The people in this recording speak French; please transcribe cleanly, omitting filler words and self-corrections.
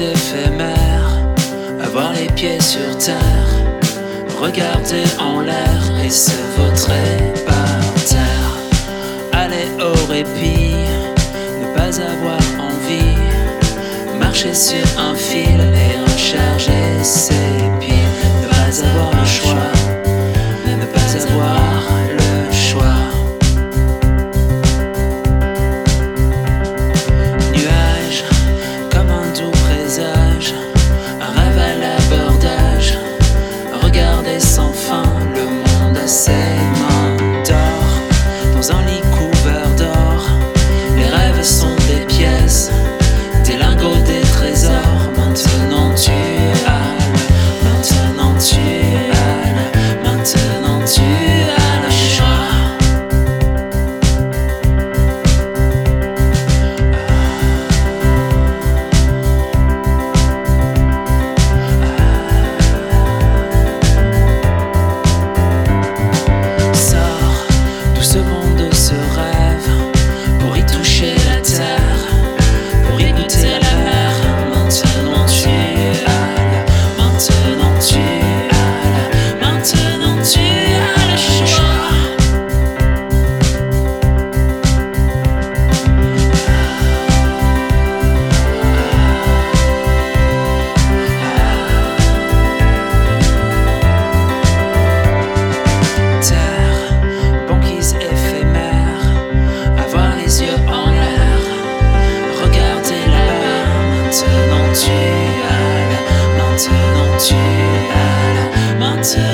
éphémères, avoir les pieds sur terre, regarder en l'air et se vautrer par terre. Aller au répit, ne pas avoir envie, marcher sur un fil et recharger ses pieds. Ne pas avoir le choix, ne pas avoir le choix. Nuage, comme un doux présage, un rêve à l'abordage, regarder sans fin le monde à ses mains d'or. Dans un lit couvert d'or, les rêves sont des pièces, des lingots, des trésors. Maintenant tu as le, maintenant tu as le, maintenant tu as le choix. Sors doucement de ce rêve pour y toucher la terre, pour y goûter la mer. Maintenant tu as le, maintenant tu as le, maintenant tu as le choix. Terre, banquise éphémère, avoir les yeux en l'air, regarder là-bas. Maintenant tu as le, maintenant tu as le, maintenant